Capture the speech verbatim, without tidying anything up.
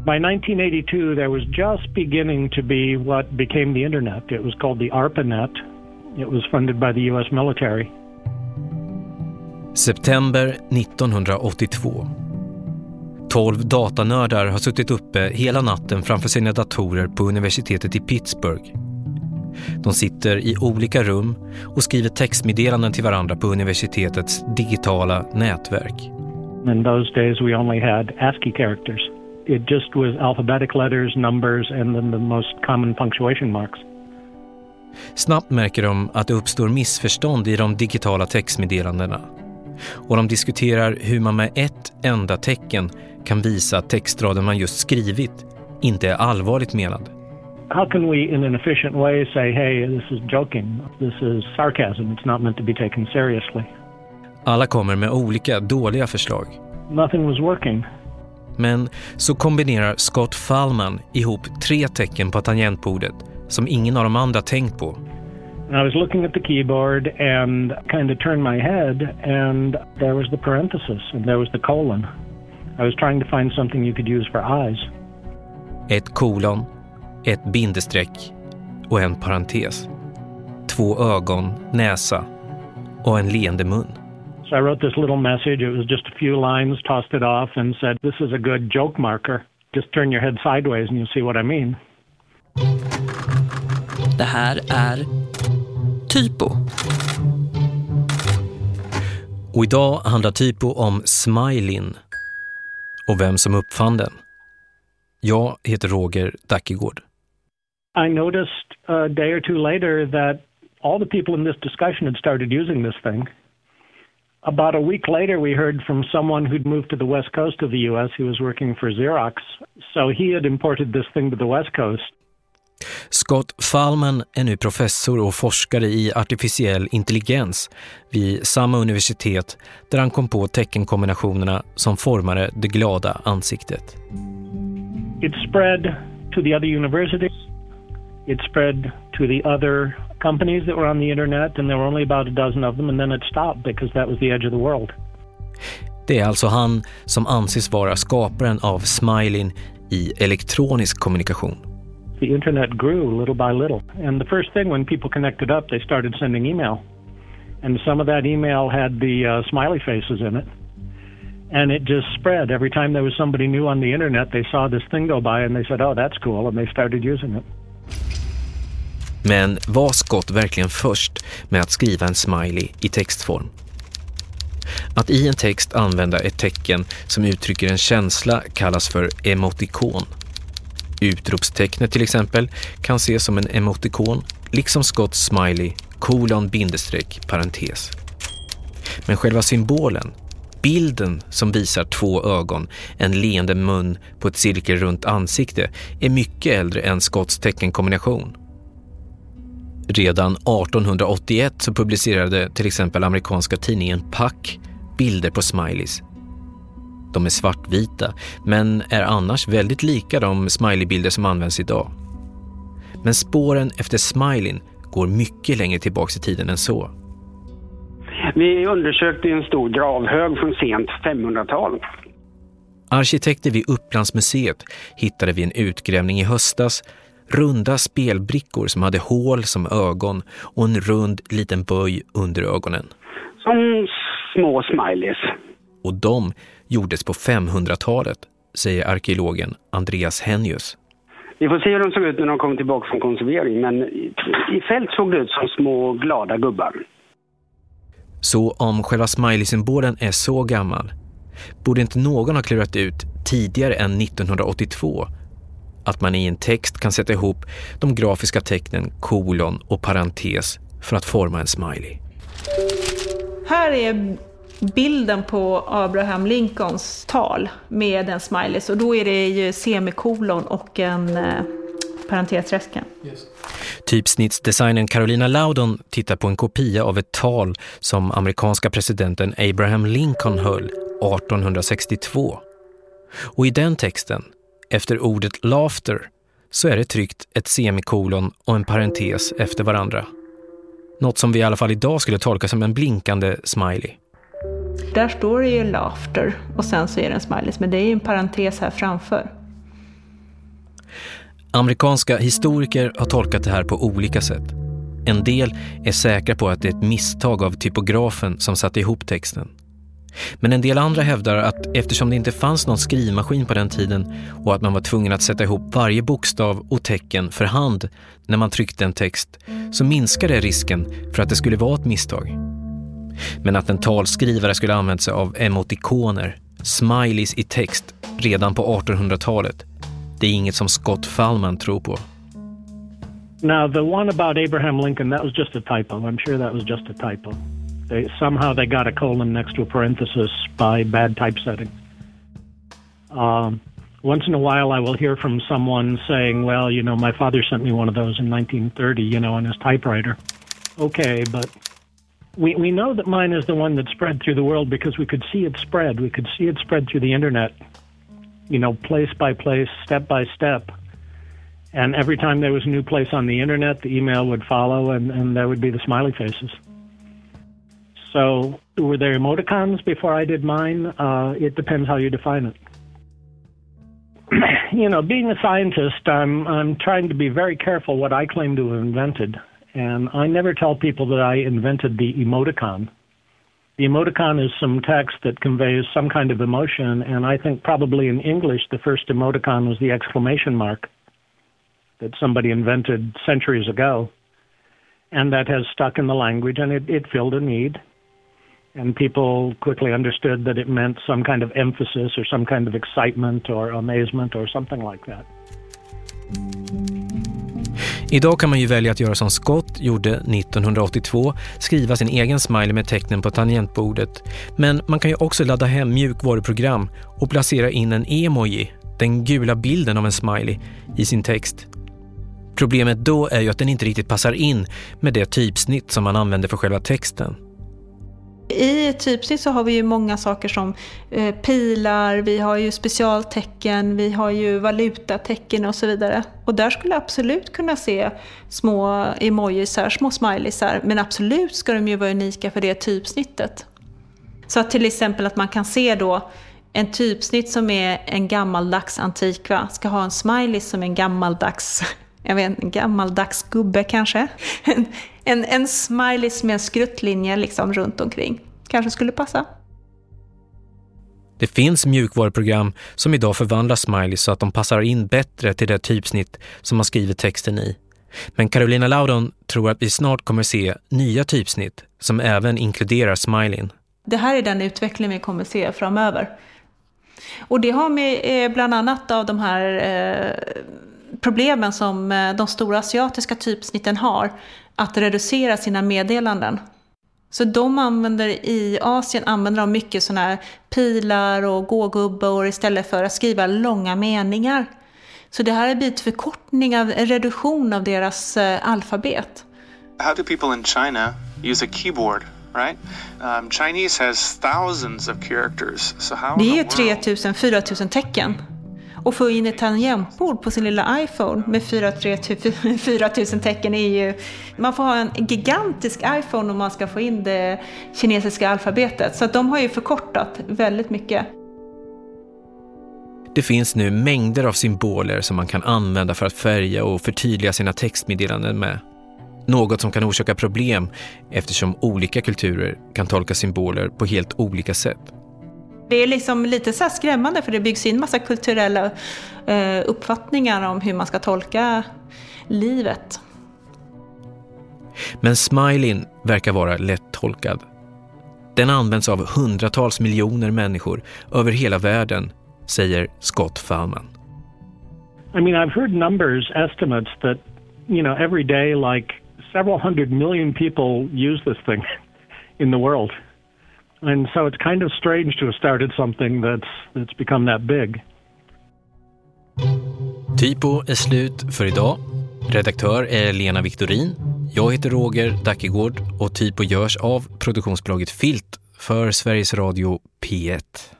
By nineteen eighty-two, there was just beginning to be what became the internet. It was called the ARPANET. It was funded by the U S military. September nittonhundraåttiotvå. Tolv datanördar har suttit uppe hela natten framför sina datorer på universitetet i Pittsburgh. De sitter i olika rum och skriver textmeddelanden till varandra på universitetets digitala nätverk. In those days we only had ASCII characters. It just was alphabetic letters, numbers and then the most common punctuation marks. Snabbt märker de att det uppstår missförstånd i de digitala textmeddelandena. Och de diskuterar hur man med ett enda tecken kan visa att textraden man just skrivit inte är allvarligt menad. How can we in an efficient way say, hey, this is joking, this is sarcasm, it's not meant to be taken seriously? Alla kommer med olika dåliga förslag. Nothing was working. Men så kombinerar Scott Fahlman ihop tre tecken på tangentbordet som ingen av de andra tänkt på. I was looking at the keyboard and kind of turned my head and there was the parenthesis and there was the colon. I was trying to find something you could use for eyes. Ett kolon, ett bindestreck och en parentes. Två ögon, näsa och en leende mun. So I wrote this little message. It was just a few lines, tossed it off and said, this is a good joke marker. Just turn your head sideways and you'll see what I mean. Det här är Typo. Och idag handlar Typo om Smileyn och vem som uppfann den. Jag heter Roger Dackegård. I noticed a day or two later that all the people in this discussion had started using this thing. About a week later, we heard from someone who'd moved to the west coast of the U S. He was working for Xerox. So he had imported this thing to the west coast. Scott Fahlman är nu professor och forskare i artificiell intelligens vid samma universitet där han kom på teckenkombinationerna som formade det glada ansiktet. It spread to the other universities. It spread to the other companies that were on the internet and there were only about a dozen of them and then it stopped because that was the edge of the world. Det är alltså han som anses vara skaparen av Smileyn i elektronisk kommunikation. The internet grew little by little. And the first thing when people connected up, they started sending email. And some of that email had the uh, smiley faces in it. And it just spread. Every time there was somebody new on the internet, they saw this thing go by and they said, oh, that's cool. And they started using it. Men var Scott verkligen först med att skriva en smiley i textform? Att i en text använda ett tecken som uttrycker en känsla kallas för emotikon. Utropstecknet till exempel kan ses som en emotikon, liksom Scotts smiley, kolon, bindestreck, parentes. Men själva symbolen, bilden som visar två ögon, en leende mun på ett cirkelrunt ansikte, är mycket äldre än Scotts teckenkombination. Redan artonhundraåttioett så publicerade till exempel amerikanska tidningen Puck bilder på smileys. De är svartvita, men är annars väldigt lika de smileybilder som används idag. Men spåren efter smileyn går mycket längre tillbaka i tiden än så. Vi undersökte en stor gravhög från sent femhundratal. Arkitekter vid Upplandsmuseet hittade vid en utgrävning i höstas runda spelbrickor som hade hål som ögon och en rund liten böj under ögonen. Som små smileys. Och de gjordes på femhundratalet, säger arkeologen Andreas Hennius. Vi får se hur de såg ut när de kom tillbaka från konservering, men i fält såg det ut som små glada gubbar. Så om själva smiley-symbolen är så gammal, borde inte någon ha klurat ut tidigare än nittonhundraåttiotvå att man i en text kan sätta ihop de grafiska tecknen kolon och parentes för att forma en smiley. Här är bilden på Abraham Lincolns tal med en smiley, och då är det ju semikolon och en eh, parentesräcken. Yes. Typsnittsdesignern Carolina Loudon tittar på en kopia av ett tal som amerikanska presidenten Abraham Lincoln höll artonhundrasextiotvå. Och i den texten, efter ordet laughter, så är det tryckt ett semikolon och en parentes efter varandra. Något som vi i alla fall idag skulle tolka som en blinkande smiley. Där står det ju laughter och sen så är det en smiley, men det är ju en parentes här framför. Amerikanska historiker har tolkat det här på olika sätt. En del är säkra på att det är ett misstag av typografen som satte ihop texten. Men en del andra hävdar att eftersom det inte fanns någon skrivmaskin på den tiden och att man var tvungen att sätta ihop varje bokstav och tecken för hand när man tryckte en text, så minskade risken för att det skulle vara ett misstag. Men att en talskrivare skulle använda sig av emotikoner, smileys i text redan på artonhundratalet, det är inget som Scott Fahlman tror på. Now, the one about Abraham Lincoln, that was just a typo. I'm sure that was just a typo. They, somehow they got a colon next to a parenthesis by bad typesetting. Um, once in a while I will hear from someone saying, well, you know, my father sent me one of those in nineteen thirty, you know, on his typewriter. Okay, but we, we know that mine is the one that spread through the world because we could see it spread. We could see it spread through the internet, you know, place by place, step by step. And every time there was a new place on the internet, the email would follow and, and there would be the smiley faces. So were there emoticons before I did mine? Uh, it depends how you define it. You know, being a scientist, I'm, I'm trying to be very careful what I claim to have invented. And I never tell people that I invented the emoticon. The emoticon is some text that conveys some kind of emotion, and I think probably in English the first emoticon was the exclamation mark that somebody invented centuries ago, and that has stuck in the language, and it, it filled a need. And people quickly understood that it meant some kind of emphasis or some kind of excitement or amazement or something like that. Idag kan man ju välja att göra som Scott gjorde nittonhundraåttiotvå, skriva sin egen smiley med tecknen på tangentbordet. Men man kan ju också ladda hem mjukvaruprogram och placera in en emoji, den gula bilden av en smiley, i sin text. Problemet då är ju att den inte riktigt passar in med det typsnitt som man använder för själva texten. I typsnitt så har vi ju många saker som eh, pilar, vi har ju specialtecken, vi har ju valutatecken och så vidare. Och där skulle jag absolut kunna se små emojisar, små smileysar, men absolut ska de ju vara unika för det typsnittet. Så att till exempel att man kan se då en typsnitt som är en gammaldags antikva ska ha en smiley som en gammaldags, jag vet en gammaldags gubbe kanske. En, en, en smiley med en skruttlinje liksom runt omkring. Kanske skulle passa. Det finns mjukvaruprogram som idag förvandlar smileys så att de passar in bättre till det typsnitt som man skriver texten i. Men Carolina Loudon tror att vi snart kommer se nya typsnitt som även inkluderar smileyn. Det här är den utveckling vi kommer se framöver. Och det har med bland annat av de här eh, problemen som de stora asiatiska typsnitten har att reducera sina meddelanden. Så de använder i Asien använder de mycket såna här pilar och gågubbor istället för att skriva långa meningar. Så det här är en förkortning av en reduktion av deras eh, alfabet. How do people in China use a keyboard, right? Um, Chinese has thousands of characters. So how det är ju tre tusen till fyra tusen tecken. Och få in ett tangentbord på sin lilla iPhone med fyra tusen tecken är ju... Man får ha en gigantisk iPhone om man ska få in det kinesiska alfabetet. Så att de har ju förkortat väldigt mycket. Det finns nu mängder av symboler som man kan använda för att färga och förtydliga sina textmeddelanden med. Något som kan orsaka problem eftersom olika kulturer kan tolka symboler på helt olika sätt. Det är liksom lite så här skrämmande för det byggs in massa kulturella eh, uppfattningar om hur man ska tolka livet. Men smileyn verkar vara lättolkad. Den används av hundratals miljoner människor över hela världen, säger Scott Fahlman. I mean, I've heard numbers, estimates that, you know, every day like several hundred million people use this thing in the world. And so it's kind of strange to have started something that's that's become that big. Typo är slut för idag. Redaktör är Lena Victorin. Jag heter Roger Dackegård och Typo görs av produktionsbolaget Filt för Sveriges Radio P ett.